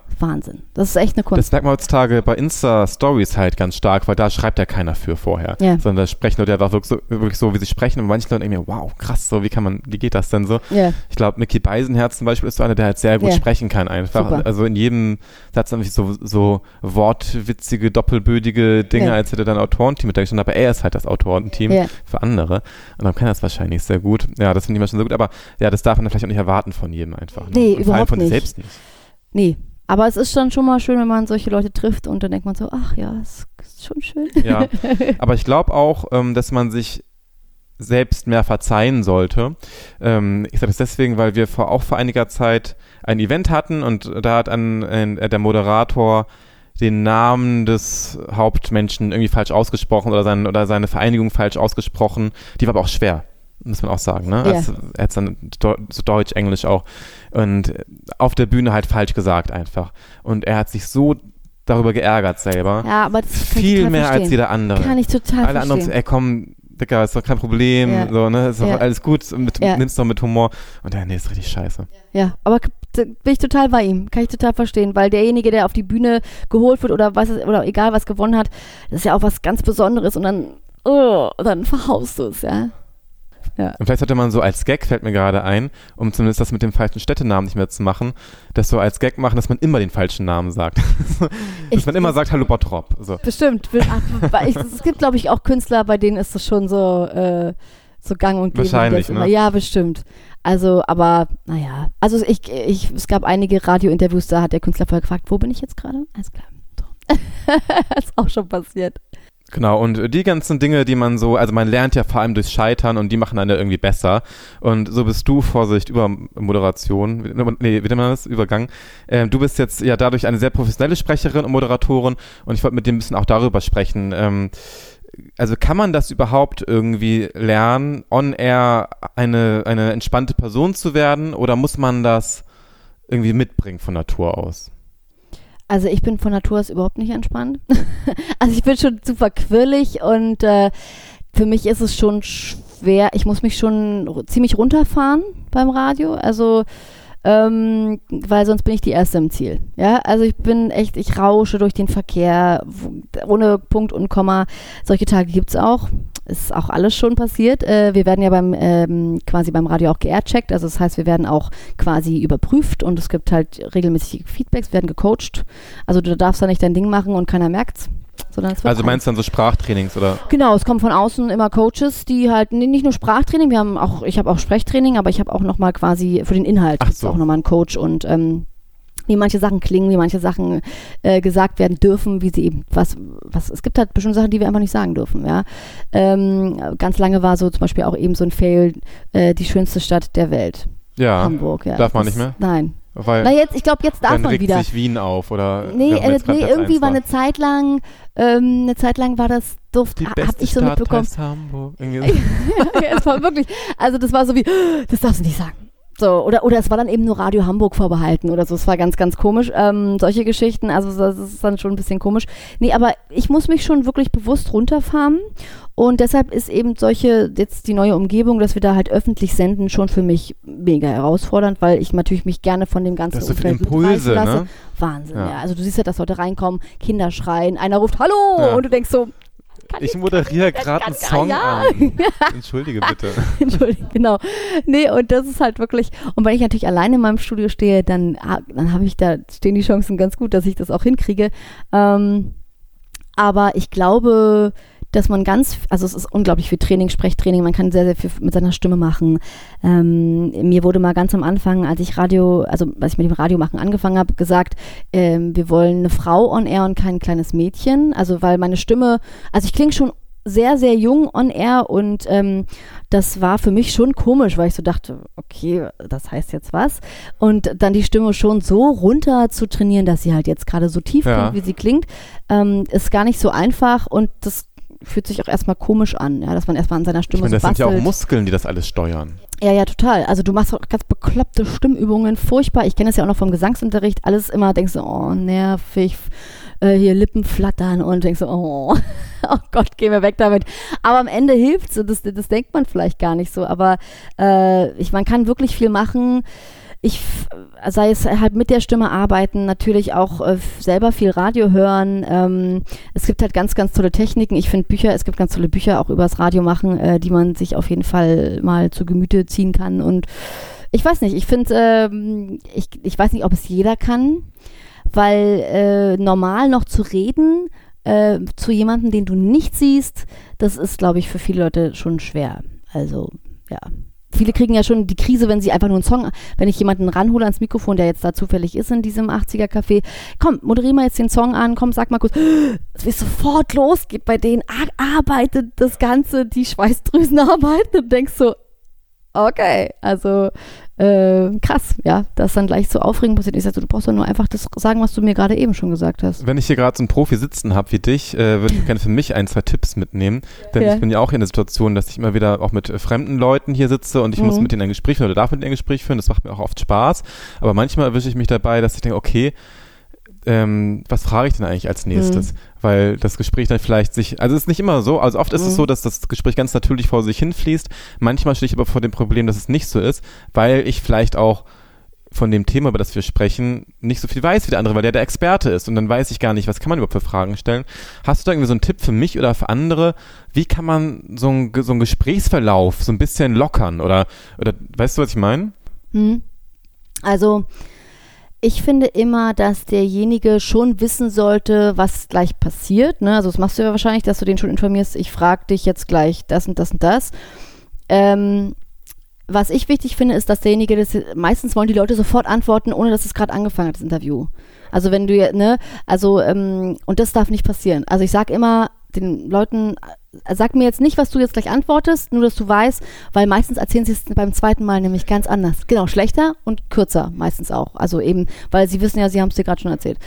Wahnsinn. Das ist echt eine Kunst. Das merkt man heutzutage bei Insta-Stories halt ganz stark, weil da schreibt ja keiner für vorher. Ja. Sondern da sprechen Leute einfach wirklich so, wirklich so, wie sie sprechen. Und manche Leute denken mir, wow, krass, so, wie kann man, wie geht das denn so? Ja. Ich glaube, Micky Beisenherz zum Beispiel ist so einer, der halt sehr gut Ja. sprechen kann einfach. Super. Also in jedem Satz nämlich so, so wortwitzige, doppelbödige Dinge, Ja. als hätte er ein Autorenteam mit der gestanden, aber er ist halt das Autorenteam Ja. für andere. Und dann kann er das wahrscheinlich sehr gut. Ja, das finde ich immer schon so gut. Aber ja, das darf man vielleicht auch nicht erwarten von jedem einfach. Ne? Nee, Und vor allem überhaupt von sich nicht. selbst nicht. Nee. Aber es ist dann schon mal schön, wenn man solche Leute trifft und dann denkt man so, ach ja, es ist schon schön. Ja, aber ich glaube auch, ähm, dass man sich selbst mehr verzeihen sollte. Ähm, ich sage das deswegen, weil wir vor, auch vor einiger Zeit ein Event hatten und da hat ein, ein, äh, der Moderator den Namen des Hauptmenschen irgendwie falsch ausgesprochen oder, sein, oder seine Vereinigung falsch ausgesprochen. Die war aber auch schwer, muss man auch sagen. Ne? Ja. Also, er hat dann so Deutsch, Englisch auch. Und auf der Bühne halt falsch gesagt einfach. Und er hat sich so darüber geärgert selber. Ja, aber das kann ich Viel total mehr verstehen. als jeder andere. Kann ich total Alle anderen, verstehen. ey komm, Dicker, ist doch kein Problem, Ja. so, ne, ist doch Ja. alles gut, mit, Ja. nimm's doch mit Humor. Und dann, nee, ist richtig scheiße. Ja, aber k- da bin ich total bei ihm. Kann ich total verstehen, weil derjenige, der auf die Bühne geholt wird oder was oder egal was gewonnen hat, das ist ja auch was ganz Besonderes und dann, oh, dann verhaust du es, ja. Ja. Und vielleicht sollte man so als Gag, fällt mir gerade ein, um zumindest das mit dem falschen Städtenamen nicht mehr zu machen, das so als Gag machen, dass man immer den falschen Namen sagt. dass Ich- man immer sagt, hallo Bottrop. So. Bestimmt. Ach, weil ich, es gibt, glaube ich, auch Künstler, bei denen ist das schon so, äh, so gang und gäbe. Wahrscheinlich, das immer. ne? Ja, bestimmt. Also, aber, naja. Also ich, ich, es gab einige Radiointerviews, da hat der Künstler vorher gefragt, wo bin ich jetzt gerade? Alles klar. So. ist auch schon passiert. Genau, und die ganzen Dinge, die man so, also man lernt ja vor allem durchs Scheitern und die machen einen ja irgendwie besser. Und so bist du, Vorsicht, über Moderation, nee, wie nennt man das? Übergang. Ähm, du bist jetzt ja dadurch eine sehr professionelle Sprecherin und Moderatorin und ich wollte mit dir ein bisschen auch darüber sprechen. Ähm, also kann man das überhaupt irgendwie lernen, on-air eine, eine entspannte Person zu werden oder muss man das irgendwie mitbringen von Natur aus? Also ich bin von Natur aus überhaupt nicht entspannt. Also ich bin schon super quirlig und äh, für mich ist es schon schwer. Ich muss mich schon r- ziemlich runterfahren beim Radio. Also ähm, weil sonst bin ich die Erste im Ziel. Ja, also ich bin echt, ich rausche durch den Verkehr wo, ohne Punkt und Komma. Solche Tage gibt's auch. Ist auch alles schon passiert. Äh, wir werden ja beim ähm, quasi beim Radio auch geaircheckt. Also das heißt, wir werden auch quasi überprüft und es gibt halt regelmäßig Feedbacks, wir werden gecoacht. Also du darfst da nicht dein Ding machen und keiner merkt's. Sondern es wird Also meinst du dann so Sprachtrainings oder? Genau, es kommen von außen immer Coaches, die halt nee, nicht nur Sprachtraining, wir haben auch, ich habe auch Sprechtraining, aber ich habe auch nochmal quasi für den Inhalt Ach gibt's so. auch nochmal einen Coach und ähm, wie manche Sachen klingen, wie manche Sachen äh, gesagt werden dürfen, wie sie eben, was, was, es gibt halt bestimmte Sachen, die wir einfach nicht sagen dürfen, ja. Ähm, ganz lange war so zum Beispiel auch eben so ein Fail, äh, die schönste Stadt der Welt, Ja, Hamburg, ja. darf man Das- nicht mehr? Nein. weil Na jetzt, ich glaube, jetzt darf dann man regt wieder. sich Wien auf oder Nee, wer äh, jetzt grad nee Platz irgendwie eins war eine Zeit lang, ähm, eine Zeit lang war das, durfte, Die ha- beste hab ich so Stadt mitbekommen. heißt Hamburg. Irgendwie so. Ja, es war wirklich, also das war so wie, das darfst du nicht sagen. So, oder, oder es war dann eben nur Radio Hamburg vorbehalten oder so. Es war ganz, ganz komisch. Ähm, solche Geschichten, also das ist dann schon ein bisschen komisch. Nee, aber ich muss mich schon wirklich bewusst runterfahren und deshalb ist eben solche, jetzt die neue Umgebung, dass wir da halt öffentlich senden, schon für mich mega herausfordernd, weil ich natürlich mich gerne von dem ganzen Das ist so viele Umfeld Impulse, mitreißen lasse. ne? Wahnsinn, Ja. ja. Also du siehst ja, dass Leute reinkommen, Kinder schreien, einer ruft Hallo Ja. und du denkst so, kann Ich moderiere gerade einen kann- Song ja. an. Entschuldige bitte. Entschuldigung, genau. Nee, und das ist halt wirklich, und wenn ich natürlich alleine in meinem Studio stehe, dann, ah, dann habe ich da, stehen die Chancen ganz gut, dass ich das auch hinkriege. Ähm, aber ich glaube, dass man ganz, also es ist unglaublich viel Training, Sprechtraining, man kann sehr, sehr viel mit seiner Stimme machen. Ähm, mir wurde mal ganz am Anfang, als ich Radio, also als ich mit dem Radiomachen angefangen habe, gesagt, ähm, wir wollen eine Frau on air und kein kleines Mädchen. Also weil meine Stimme, also ich klinge schon sehr, sehr jung on air und ähm, das war für mich schon komisch, weil ich so dachte, okay, das heißt jetzt was? Und dann die Stimme schon so runter zu trainieren, dass sie halt jetzt gerade so tief Ja. klingt, wie sie klingt, ähm, ist gar nicht so einfach und das fühlt sich auch erstmal komisch an, ja, dass man erstmal an seiner Ich Stimme meine, das so sind ja bastelt. auch Muskeln, die das alles steuern. Ja, ja, total. Also du machst auch ganz bekloppte Stimmübungen, furchtbar. Ich kenne das ja auch noch vom Gesangsunterricht. Alles immer denkst du, oh, nervig, äh, hier Lippen flattern und denkst du, oh, oh Gott, geh mir weg damit. Aber am Ende hilft's und das, das denkt man vielleicht gar nicht so. Aber äh, ich, man kann wirklich viel machen. ich, sei es halt mit der Stimme arbeiten, natürlich auch äh, selber viel Radio hören. Ähm, es gibt halt ganz, ganz tolle Techniken. Ich finde Bücher, es gibt ganz tolle Bücher auch übers Radio machen, äh, die man sich auf jeden Fall mal zu Gemüte ziehen kann. Und ich weiß nicht, ich finde, ähm, ich, ich weiß nicht, ob es jeder kann, weil äh, normal noch zu reden äh, zu jemandem, den du nicht siehst, das ist, glaube ich, für viele Leute schon schwer. Also, ja. Viele kriegen ja schon die Krise, wenn sie einfach nur einen Song, wenn ich jemanden ranhole ans Mikrofon, der jetzt da zufällig ist in diesem achtziger-Café. Komm, moderier mal jetzt den Song an, komm, sag mal kurz, es wird sofort los, geht bei denen, arbeitet das Ganze, die Schweißdrüsen arbeiten und denkst so, okay, also äh, krass, ja, das dann gleich so aufregend passiert. Ich sag so, du brauchst doch nur einfach das sagen, was du mir gerade eben schon gesagt hast. Wenn ich hier gerade so einen Profi sitzen habe wie dich, äh, würde ich gerne für mich ein, zwei Tipps mitnehmen, denn ja. ich bin ja auch in der Situation, dass ich immer wieder auch mit äh, fremden Leuten hier sitze und ich mhm. muss mit denen ein Gespräch führen oder darf mit denen ein Gespräch führen, das macht mir auch oft Spaß, aber manchmal erwische ich mich dabei, dass ich denke, okay, Ähm, was frage ich denn eigentlich als nächstes? Mhm. Weil das Gespräch dann vielleicht sich, also es ist nicht immer so, also oft ist mhm. es so, dass das Gespräch ganz natürlich vor sich hinfließt. Manchmal stehe ich aber vor dem Problem, dass es nicht so ist, weil ich vielleicht auch von dem Thema, über das wir sprechen, nicht so viel weiß wie der andere, weil der der Experte ist und dann weiß ich gar nicht, was kann man überhaupt für Fragen stellen. Hast du da irgendwie so einen Tipp für mich oder für andere? Wie kann man so einen, so einen Gesprächsverlauf so ein bisschen lockern oder, oder weißt du, was ich meine? Mhm. Also ich finde immer, dass derjenige schon wissen sollte, was gleich passiert. Ne? Also das machst du ja wahrscheinlich, dass du den schon informierst, ich frage dich jetzt gleich das und das und das. Ähm, was ich wichtig finde, ist, dass derjenige, das, meistens wollen die Leute sofort antworten, ohne dass es gerade angefangen hat, das Interview. Also wenn du, ne, also, ähm, und das darf nicht passieren. Also ich sage immer den Leuten, sag mir jetzt nicht, was du jetzt gleich antwortest, nur dass du weißt, weil meistens erzählen sie es beim zweiten Mal nämlich ganz anders. Genau, schlechter und kürzer meistens auch. Also eben, weil sie wissen ja, sie haben es dir gerade schon erzählt.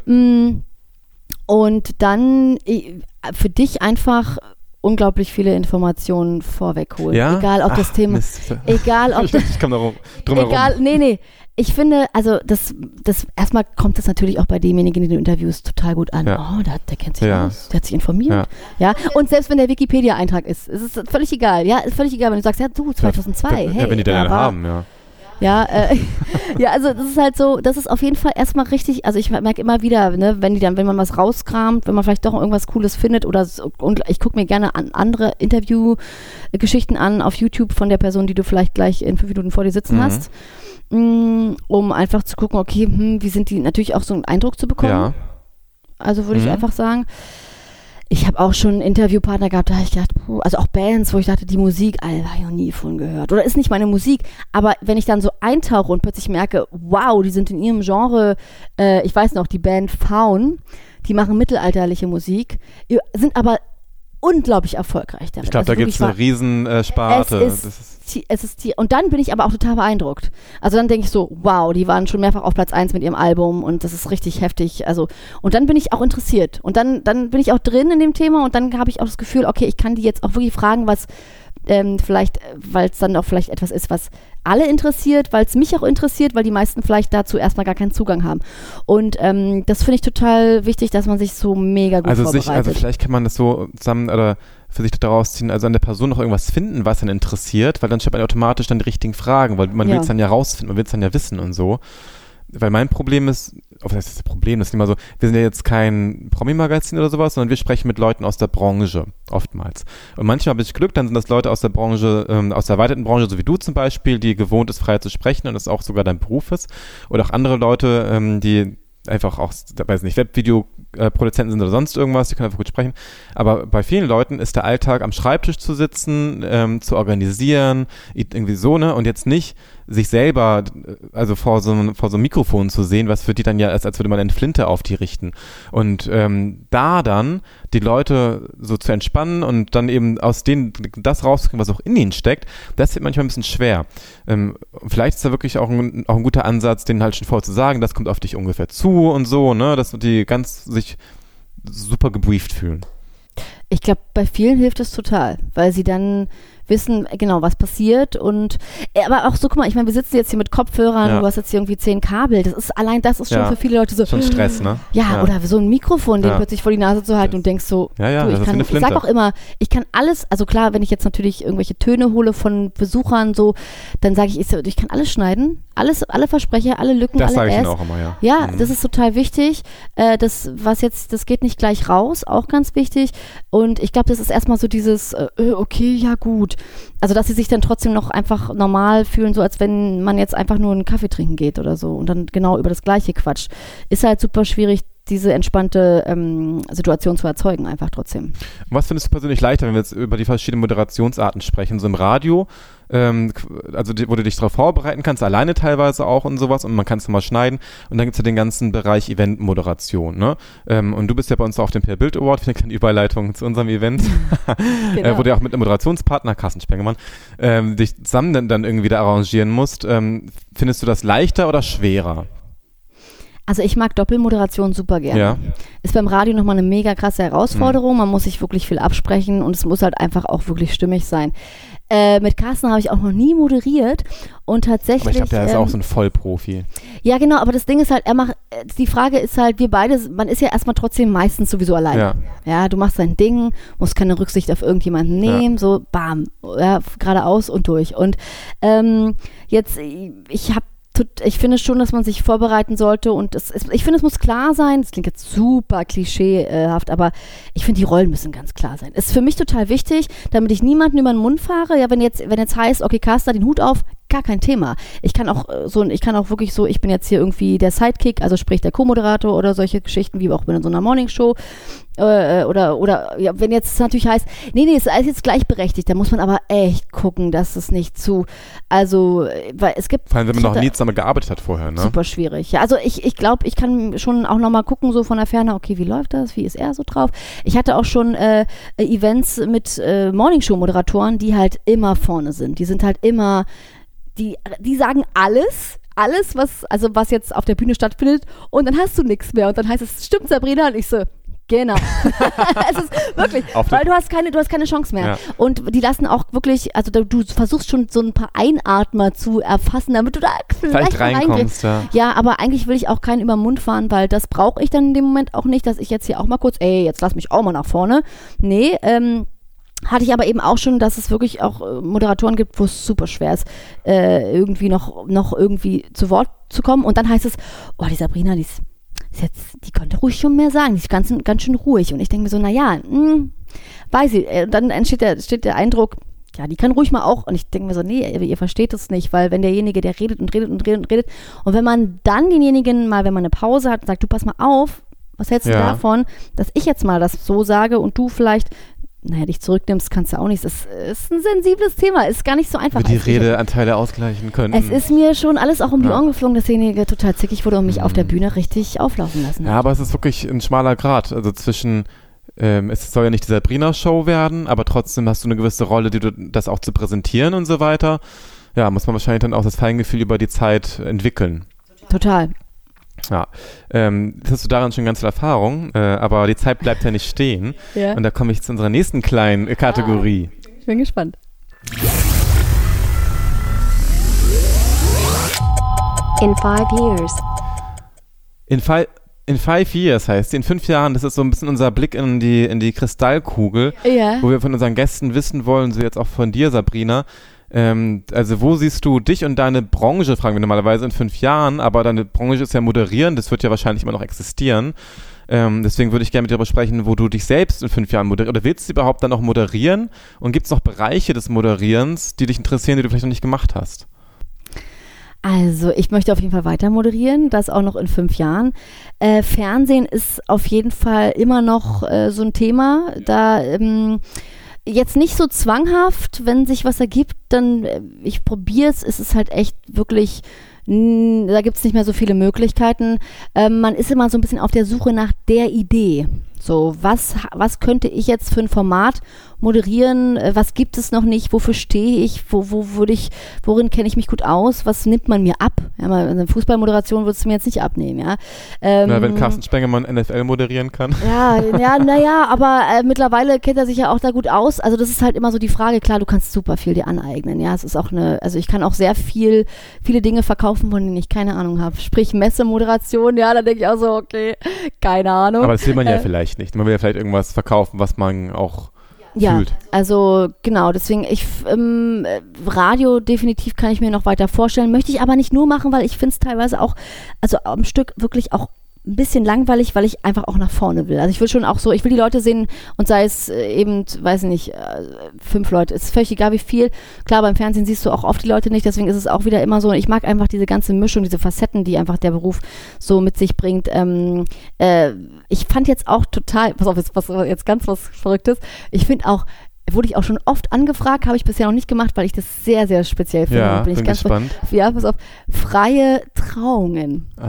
Und dann für dich einfach unglaublich viele Informationen vorwegholen. Ja? Egal, ob Ach, das Thema, Mist. egal, ob das, ich komme darum, drum egal, herum. nee, nee. Ich finde, also das, das erstmal kommt das natürlich auch bei demjenigen, den du interviewst, total gut an. Ja. Oh, der, der kennt sich ja. aus, der hat sich informiert. Ja. ja. Und selbst wenn der Wikipedia-Eintrag ist, ist es völlig egal. Ja, ist völlig egal, wenn du sagst, ja, du, zweitausendzwei, ja, hey. Ja, wenn die den aber, haben, ja. Ja, äh, ja, also das ist halt so, das ist auf jeden Fall erstmal richtig, also ich merke immer wieder, ne, wenn die dann, wenn man was rauskramt, wenn man vielleicht doch irgendwas Cooles findet oder so, und ich gucke mir gerne an andere Interviewgeschichten an auf YouTube von der Person, die du vielleicht gleich in fünf Minuten vor dir sitzen mhm. hast, mh, um einfach zu gucken, okay, hm, wie sind die, natürlich auch so einen Eindruck zu bekommen. Ja. Also würde mhm. ich einfach sagen. Ich habe auch schon Interviewpartner gehabt, da habe ich gedacht, puh, also auch Bands, wo ich dachte, die Musik, Alter, habe ich noch nie von gehört. Oder ist nicht meine Musik, aber wenn ich dann so eintauche und plötzlich merke, wow, die sind in ihrem Genre, äh, ich weiß noch, die Band Faun, die machen mittelalterliche Musik, sind aber unglaublich erfolgreich damit. Ich glaube, also da gibt es eine Riesensparte. Äh, es ist, es ist die, und dann bin ich aber auch total beeindruckt. Also dann denke ich so, wow, die waren schon mehrfach auf Platz eins mit ihrem Album und das ist richtig heftig. Also, und dann bin ich auch interessiert. Und dann, dann bin ich auch drin in dem Thema und dann habe ich auch das Gefühl, okay, ich kann die jetzt auch wirklich fragen, was ähm, vielleicht, weil es dann auch vielleicht etwas ist, was alle interessiert, weil es mich auch interessiert, weil die meisten vielleicht dazu erstmal gar keinen Zugang haben. Und ähm, das finde ich total wichtig, dass man sich so mega gut also vorbereitet. Sich, also vielleicht kann man das so zusammen oder für sich daraus ziehen, also an der Person noch irgendwas finden, was einen interessiert, weil dann stellt man automatisch dann die richtigen Fragen, weil man ja. will es dann ja rausfinden, man will es dann ja wissen und so. Weil mein Problem ist, oh, das ist das Problem, das ist immer so, wir sind ja jetzt kein Promi-Magazin oder sowas, sondern wir sprechen mit Leuten aus der Branche, oftmals. Und manchmal habe ich Glück, dann sind das Leute aus der Branche, ähm, aus der erweiterten Branche, so wie du zum Beispiel, die gewohnt ist, frei zu sprechen und das auch sogar dein Beruf ist. Oder auch andere Leute, ähm, die einfach auch, weiß nicht, Webvideo-Produzenten sind oder sonst irgendwas, die können einfach gut sprechen. Aber bei vielen Leuten ist der Alltag, am Schreibtisch zu sitzen, ähm, zu organisieren, irgendwie so, ne, und jetzt nicht sich selber, also vor so, vor so einem Mikrofon zu sehen, was für die dann ja, als, als würde man eine Flinte auf die richten. Und ähm, da dann die Leute so zu entspannen und dann eben aus denen das rauszukriegen, was auch in ihnen steckt, das wird manchmal ein bisschen schwer. Ähm, vielleicht ist da wirklich auch ein, auch ein guter Ansatz, denen halt schon vorher zu sagen, das kommt auf dich ungefähr zu und so, ne, dass die ganz sich super gebrieft fühlen. Ich glaube, bei vielen hilft es total, weil sie dann wissen genau, was passiert und äh, aber auch so, guck mal, ich meine, wir sitzen jetzt hier mit Kopfhörern, Ja. du hast jetzt hier irgendwie zehn Kabel, das ist allein, das ist schon Ja. für viele Leute so, Schon Stress, ne? ja, Ja. oder so ein Mikrofon, den Ja. plötzlich vor die Nase zu halten und denkst so, Ja, ja, du, das ich, ist wie kann, eine ich sag Flinte. auch immer, ich kann alles, also klar, wenn ich jetzt natürlich irgendwelche Töne hole von Besuchern so, dann sage ich, ich, ich kann alles schneiden, alles, alle Versprecher, alle Lücken, Das alle sage ich Äs. Ihnen auch immer, ja. Ja, Mhm. das ist total wichtig. Äh, das, was jetzt, das geht nicht gleich raus, auch ganz wichtig. Und ich glaube, das ist erstmal so dieses, äh, okay, ja gut. Also, dass sie sich dann trotzdem noch einfach normal fühlen, so als wenn man jetzt einfach nur einen Kaffee trinken geht oder so und dann genau über das Gleiche quatscht. Ist halt super schwierig, diese entspannte ähm, Situation zu erzeugen, einfach trotzdem. Was findest du persönlich leichter, wenn wir jetzt über die verschiedenen Moderationsarten sprechen? So im Radio, ähm, also die, wo du dich darauf vorbereiten kannst, alleine teilweise auch und sowas und man kann es nochmal schneiden. Und dann gibt es ja den ganzen Bereich Eventmoderation, ne? Ähm, und du bist ja bei uns auf dem Per Bild Award, finde ich eine Überleitung zu unserem Event, Genau. äh, wo du auch mit einem Moderationspartner, Carsten Spengemann, ähm, dich zusammen dann, dann irgendwie da arrangieren musst. Ähm, findest du das leichter oder schwerer? Also ich mag Doppelmoderation super gerne. Ja. Ist beim Radio nochmal eine mega krasse Herausforderung. Man muss sich wirklich viel absprechen und es muss halt einfach auch wirklich stimmig sein. Äh, mit Carsten habe ich auch noch nie moderiert und tatsächlich... Aber ich glaube, der ist ähm, auch so ein Vollprofi. Ja, genau, aber das Ding ist halt, er macht, äh, die Frage ist halt, wir beide, man ist ja erstmal trotzdem meistens sowieso alleine. Ja. Ja, du machst dein Ding, musst keine Rücksicht auf irgendjemanden nehmen, so bam, ja, geradeaus und durch. Und ähm, jetzt, ich habe ich finde schon, dass man sich vorbereiten sollte und es, es, ich finde, es muss klar sein, das klingt jetzt super klischeehaft, aber ich finde, die Rollen müssen ganz klar sein. Ist für mich total wichtig, damit ich niemanden über den Mund fahre. Ja, wenn jetzt, wenn jetzt heißt, okay, Carsten, den Hut auf, gar kein Thema. Ich kann auch so, ich kann auch wirklich so, ich bin jetzt hier irgendwie der Sidekick, also sprich der Co-Moderator oder solche Geschichten, wie auch in so einer Morningshow. Äh, oder, oder ja, wenn jetzt natürlich heißt, nee, nee, ist alles jetzt gleichberechtigt, da muss man aber echt gucken, dass es nicht zu, also, weil es gibt... Vor allem, wenn man noch nie zusammen gearbeitet hat vorher, ne? Super schwierig. Ja, also ich, ich glaube, ich kann schon auch nochmal gucken, so von der Ferne, okay, wie läuft das, wie ist er so drauf? Ich hatte auch schon äh, Events mit äh, Morningshow-Moderatoren, die halt immer vorne sind. Die sind halt immer, die, die sagen alles, alles, was, also was jetzt auf der Bühne stattfindet und dann hast du nichts mehr und dann heißt es, stimmt Sabrina? Und ich so, genau. Es ist wirklich, weil du hast keine, du hast keine Chance mehr. Ja. Und die lassen auch wirklich, also du, du versuchst schon so ein paar Einatmer zu erfassen, damit du da vielleicht, vielleicht reinkommst. Ja. ja, aber eigentlich will ich auch keinen über den Mund fahren, weil das brauche ich dann in dem Moment auch nicht, dass ich jetzt hier auch mal kurz, ey, jetzt lass mich auch mal nach vorne. Nee, ähm, hatte ich aber eben auch schon, dass es wirklich auch äh, Moderatoren gibt, wo es super schwer ist, äh, irgendwie noch, noch irgendwie zu Wort zu kommen. Und dann heißt es, oh, die Sabrina, die ist, ist jetzt, die könnte ruhig schon mehr sagen, die ist ganz, ganz schön ruhig. Und ich denke mir so, naja, weiß ich, äh, dann entsteht der, entsteht der Eindruck, ja, die kann ruhig mal auch. Und ich denke mir so, nee, ihr, ihr versteht das nicht, weil wenn derjenige, der redet und redet und redet und redet, und wenn man dann denjenigen mal, wenn man eine Pause hat und sagt, du pass mal auf, was hältst du Ja. davon, dass ich jetzt mal das so sage und du vielleicht naja, dich zurücknimmst, kannst du auch nicht. Das ist ein sensibles Thema, ist gar nicht so einfach. Wir die als ich- Redeanteile ausgleichen können. Es ist mir schon alles auch um die Ja. Ohren geflogen, dass derjenige total zickig wurde und mich Mhm. auf der Bühne richtig auflaufen lassen Ja, hat. aber es ist wirklich ein schmaler Grat. Also zwischen, ähm, es soll ja nicht die Sabrina-Show werden, aber trotzdem hast du eine gewisse Rolle, die du, das auch zu präsentieren und so weiter. Ja, muss man wahrscheinlich dann auch das Feingefühl über die Zeit entwickeln. Total. Ja, ähm, jetzt hast du daran schon ganz viel Erfahrung, äh, aber die Zeit bleibt ja nicht stehen. Ja. Und da komme ich zu unserer nächsten kleinen äh, Kategorie. Ich bin gespannt. In five years. In, fi in five years heißt, in fünf Jahren, das ist so ein bisschen unser Blick in die, in die Kristallkugel, Ja. wo wir von unseren Gästen wissen wollen, so jetzt auch von dir, Sabrina, ähm, also wo siehst du dich und deine Branche, fragen wir normalerweise in fünf Jahren, aber deine Branche ist ja moderieren, das wird ja wahrscheinlich immer noch existieren. Ähm, deswegen würde ich gerne mit dir darüber sprechen, wo du dich selbst in fünf Jahren moderierst. Oder willst du überhaupt dann noch moderieren? Und gibt es noch Bereiche des Moderierens, die dich interessieren, die du vielleicht noch nicht gemacht hast? Also, ich möchte auf jeden Fall weiter moderieren, das auch noch in fünf Jahren. Äh, Fernsehen ist auf jeden Fall immer noch äh, so ein Thema. Da ähm, jetzt nicht so zwanghaft, wenn sich was ergibt, dann äh, ich probiere es. Es ist halt echt wirklich, mh, da gibt es nicht mehr so viele Möglichkeiten. Ähm, man ist immer so ein bisschen auf der Suche nach der Idee. So, was, was könnte ich jetzt für ein Format moderieren, äh, was gibt es noch nicht, wofür stehe ich, wo, wo würde ich, worin kenne ich mich gut aus, was nimmt man mir ab? Ja, mal, eine Fußballmoderation würdest du mir jetzt nicht abnehmen, ja. Ähm, Na, wenn Carsten Spengemann N F L moderieren kann. Ja, ja, naja, aber äh, mittlerweile kennt er sich ja auch da gut aus. Also das ist halt immer so die Frage, klar, du kannst super viel dir aneignen, ja. Es ist auch eine, also ich kann auch sehr viel, viele Dinge verkaufen, von denen ich keine Ahnung habe. Sprich Messemoderation, ja, da denke ich auch so, okay, keine Ahnung. Aber das will man ja äh, vielleicht nicht. Man will ja vielleicht irgendwas verkaufen, was man auch ja, fühlt. Also genau, deswegen ich ähm, Radio definitiv kann ich mir noch weiter vorstellen, möchte ich aber nicht nur machen, weil ich finde es teilweise auch, also am Stück wirklich auch ein bisschen langweilig, weil ich einfach auch nach vorne will. Also ich will schon auch so, ich will die Leute sehen und sei es äh, eben, weiß ich nicht, äh, fünf Leute, ist völlig egal wie viel. Klar, beim Fernsehen siehst du auch oft die Leute nicht, deswegen ist es auch wieder immer so, ich mag einfach diese ganze Mischung, diese Facetten, die einfach der Beruf so mit sich bringt. Ähm, äh, ich fand jetzt auch total, pass auf, jetzt, was, jetzt ganz was Verrücktes, ich finde auch, wurde ich auch schon oft angefragt, habe ich bisher noch nicht gemacht, weil ich das sehr, sehr speziell finde. Ja, bin ich bin ganz gespannt. Ja, pass auf, freie Trauungen. Ah.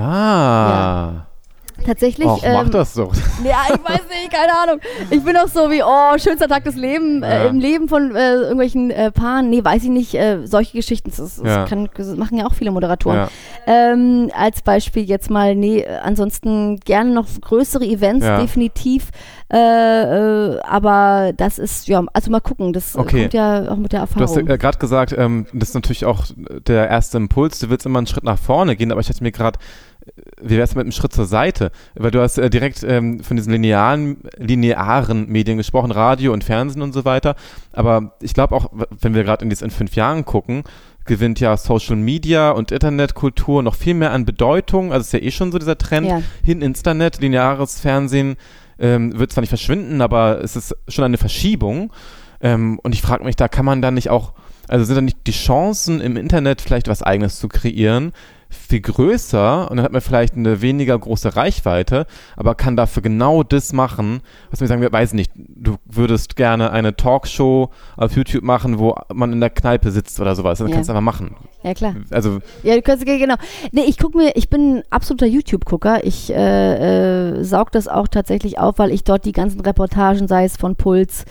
Ja. Tatsächlich. Och, mach ähm, das doch. Ja, ich weiß nicht, keine Ahnung. Ich bin auch so wie, oh, schönster Tag des Lebens, äh, Ja. im Leben von äh, irgendwelchen äh, Paaren. Nee, weiß ich nicht, äh, solche Geschichten, das, das, Ja. kann, das machen ja auch viele Moderatoren. Ja. Ähm, als Beispiel jetzt mal, nee, äh, ansonsten gerne noch größere Events, Ja. definitiv. Äh, äh, aber das ist, ja, also mal gucken, das Okay. kommt ja auch mit der Du Erfahrung. hast ja äh, gerade gesagt, ähm, das ist natürlich auch der erste Impuls, du willst immer einen Schritt nach vorne gehen, aber ich hatte mir gerade, wie wär's mit einem Schritt zur Seite? Weil du hast äh, direkt ähm, von diesen linearen, linearen Medien gesprochen, Radio und Fernsehen und so weiter, aber ich glaube auch, wenn wir gerade in dies in fünf Jahren gucken, gewinnt ja Social Media und Internetkultur noch viel mehr an Bedeutung, also ist ja eh schon so dieser Trend, Ja. hin ins Internet, lineares Fernsehen ähm, wird zwar nicht verschwinden, aber es ist schon eine Verschiebung. Ähm, und ich frage mich, da kann man dann nicht auch, also sind da nicht die Chancen im Internet vielleicht was Eigenes zu kreieren, viel größer und dann hat man vielleicht eine weniger große Reichweite, aber kann dafür genau das machen, was wir sagen, wir weiß nicht, du würdest gerne eine Talkshow auf YouTube machen, wo man in der Kneipe sitzt oder sowas, dann Ja. kannst du einfach machen. Ja, klar. Also, Ja, du kannst, genau. Nee, ich gucke mir, ich bin ein absoluter YouTube-Gucker. Ich äh, äh, saug das auch tatsächlich auf, weil ich dort die ganzen Reportagen, sei es von Puls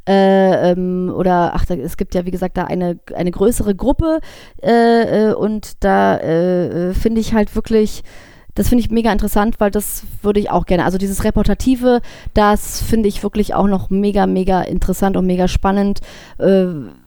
äh, ähm, oder, ach, da, es gibt ja, wie gesagt, da eine, eine größere Gruppe äh, äh, und da äh, finde ich halt wirklich, das finde ich mega interessant, weil das würde ich auch gerne, also dieses Reportative, das finde ich wirklich auch noch mega, mega interessant und mega spannend, äh,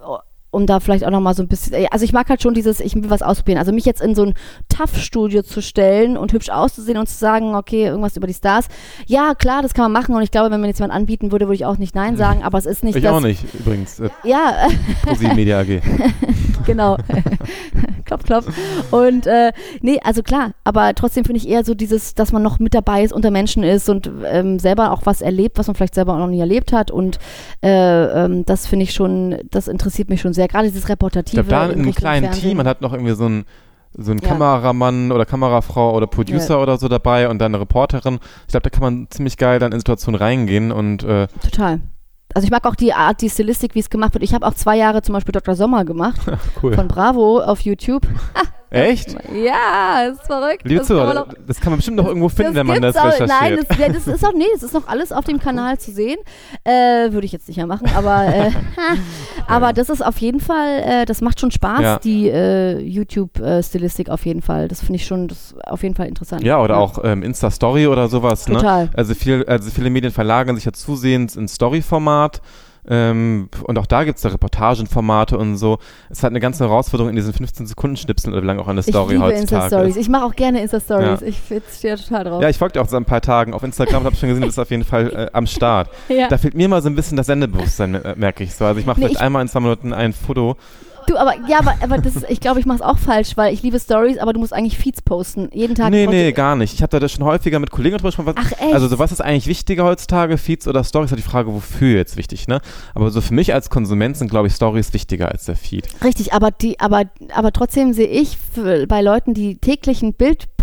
um da vielleicht auch nochmal so ein bisschen, also ich mag halt schon dieses, ich will was ausprobieren, also mich jetzt in so ein T A F-Studio zu stellen und hübsch auszusehen und zu sagen, okay, irgendwas über die Stars, ja klar, das kann man machen und ich glaube, wenn mir jetzt jemand anbieten würde, würde ich auch nicht Nein sagen, aber es ist nicht ich das. auch nicht, übrigens. Äh, Ja, ProSieben Media A G. genau. klopf, klopf. Und äh, nee, also klar, aber trotzdem finde ich eher so dieses, dass man noch mit dabei ist, unter Menschen ist und ähm, selber auch was erlebt, was man vielleicht selber auch noch nie erlebt hat und äh, ähm, das finde ich schon, das interessiert mich schon sehr, gerade dieses Reportative. Ich glaube, da in einem Richtung kleinen Fernsehen. Team, man hat noch irgendwie so einen so einen Ja. Kameramann oder Kamerafrau oder Producer Ja. oder so dabei und dann eine Reporterin. Ich glaube, da kann man ziemlich geil dann in Situationen reingehen und äh, Total. Also ich mag auch die Art, die Stilistik, wie es gemacht wird. Ich habe auch zwei Jahre zum Beispiel Doktor Sommer gemacht cool. von Bravo auf YouTube. Echt? Ja, ist verrückt. Liebe Das kann man Zuhörer, auch- das kann man bestimmt noch irgendwo finden, das wenn man das gibt's auch, recherchiert. Nein, das, ja, das ist auch, nee, das ist noch alles auf dem Kanal zu sehen. Äh, würde ich jetzt nicht mehr machen, aber, äh, aber das ist auf jeden Fall, äh, das macht schon Spaß, Ja. die äh, YouTube-Stilistik auf jeden Fall. Das finde ich schon, das ist auf jeden Fall interessant. Ja, oder auch ähm, Insta-Story oder sowas. Total. Ne? Also, viel, also viele Medien verlagern sich ja zusehends ins Story-Format. Ähm, und auch da gibt es da Reportagenformate und so. Es hat eine ganze Herausforderung in diesen fünfzehn-Sekunden-Schnipseln oder wie lange auch eine Ich Story liebe heutzutage Insta-Stories. ist. Ich mache auch gerne Insta-Stories. Ja. Ich stehe total drauf. Ja, ich folge dir auch seit ein paar Tagen auf Instagram und habe schon gesehen, du bist auf jeden Fall äh, am Start. Ja. Da fehlt mir mal so ein bisschen das Sendebewusstsein, äh, merke ich so. Also ich mache Nee, vielleicht ich- einmal in zwei Minuten ein Foto. Du, aber ja, aber, aber das, ich glaube, ich mache es auch falsch, weil ich liebe Stories, aber du musst eigentlich Feeds posten. Jeden Tag. Nee, brauchst nee, du- gar nicht. Ich habe da schon häufiger mit Kollegen drüber gesprochen. Was, Ach, echt? Also so, was ist eigentlich wichtiger heutzutage, Feeds oder Stories? Ist halt die Frage, wofür jetzt wichtig, ne? Aber so für mich als Konsument sind, glaube ich, Stories wichtiger als der Feed. Richtig, aber die, aber, aber trotzdem sehe ich für, bei Leuten, die täglich ein Bild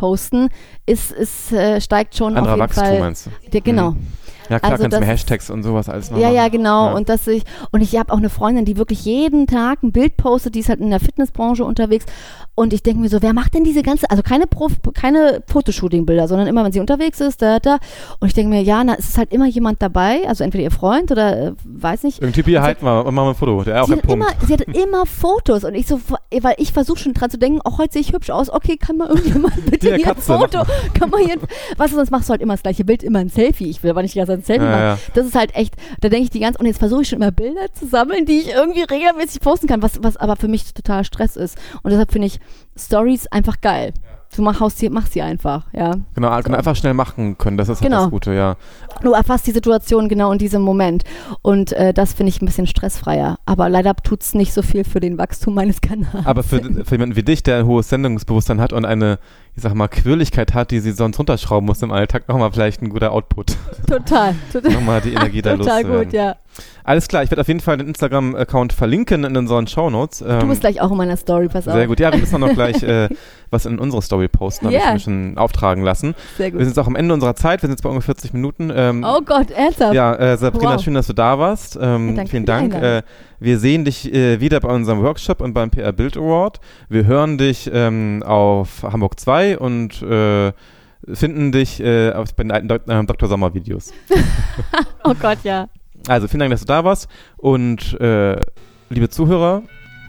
posten, ist, ist, äh, steigt schon Anderer auf jeden Wachstum, Fall. meinst du? Der, genau. Mhm. Ja klar, Also kannst du das mit ist- Hashtags und sowas alles noch Ja, machen. ja, genau. Ja. Und dass ich, und ich habe auch eine Freundin, die wirklich jeden Tag ein Bild postet, die ist halt in der Fitnessbranche unterwegs. Und ich denke mir so, wer macht denn diese ganze, also keine Prof, keine Fotoshooting-Bilder, sondern immer, wenn sie unterwegs ist, da, da. Und ich denke mir, ja, na, es ist halt immer jemand dabei, also entweder ihr Freund oder äh, weiß nicht. Irgendein Typ hier, halt mal, mach mal ein Foto, der auch Sie der hat, Punkt. immer, sie hat immer Fotos und ich so, weil ich versuche schon dran zu denken, auch heute sehe ich hübsch aus, okay, kann mal irgendjemand bitte Hier, hier ein Katze, Foto, kann man hier, ein, weißt du, sonst machst du halt immer das gleiche Bild, immer ein Selfie, ich will aber nicht die ganze Zeit ein Selfie Ja, machen, ja. das ist halt echt, da denke ich die ganze, und jetzt versuche ich schon immer Bilder zu sammeln, die ich irgendwie regelmäßig posten kann, was, was aber für mich total Stress ist und deshalb finde ich Stories einfach geil. Du mach, haust sie, mach sie einfach, ja. Genau, genau, einfach schnell machen können, das ist halt Genau. das Gute, ja. Du erfasst die Situation genau in diesem Moment. Und äh, das finde ich ein bisschen stressfreier. Aber leider tut es nicht so viel für den Wachstum meines Kanals. Aber für, für jemanden wie dich, der ein hohes Sendungsbewusstsein hat und eine, ich sag mal, Quirligkeit hat, die sie sonst runterschrauben muss im Alltag, nochmal vielleicht ein guter Output. Total, total. Nochmal die Energie da Total loszuwerden. gut, ja. Alles klar, ich werde auf jeden Fall den Instagram-Account verlinken in unseren Shownotes. Ähm, Du bist gleich auch in meiner Story, pass auf. Sehr gut, ja, wir müssen auch noch gleich äh, was in unsere Story posten, habe Ja. ich mir schon auftragen lassen. Sehr Wir gut. sind jetzt auch am Ende unserer Zeit, wir sind jetzt bei ungefähr vierzig Minuten. Ähm, Oh Gott, ernsthaft? Ja, äh, Sabrina, Wow. schön, dass du da warst. Ähm, Ja, danke vielen für die Dank. Äh, Einladung. wir sehen dich äh, wieder bei unserem Workshop und beim P R Bild Award. Wir hören dich ähm, auf Hamburg zwei und äh, finden dich äh, auf, bei den alten Dok äh, Doktor Sommer Videos. Oh Gott, ja. Also vielen Dank, dass du da warst und äh, liebe Zuhörer,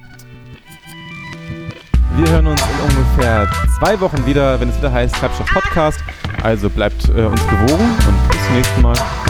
wir hören uns in ungefähr zwei Wochen wieder, wenn es wieder heißt Treibstoff Podcast. Also bleibt äh, uns gewogen und bis zum nächsten Mal.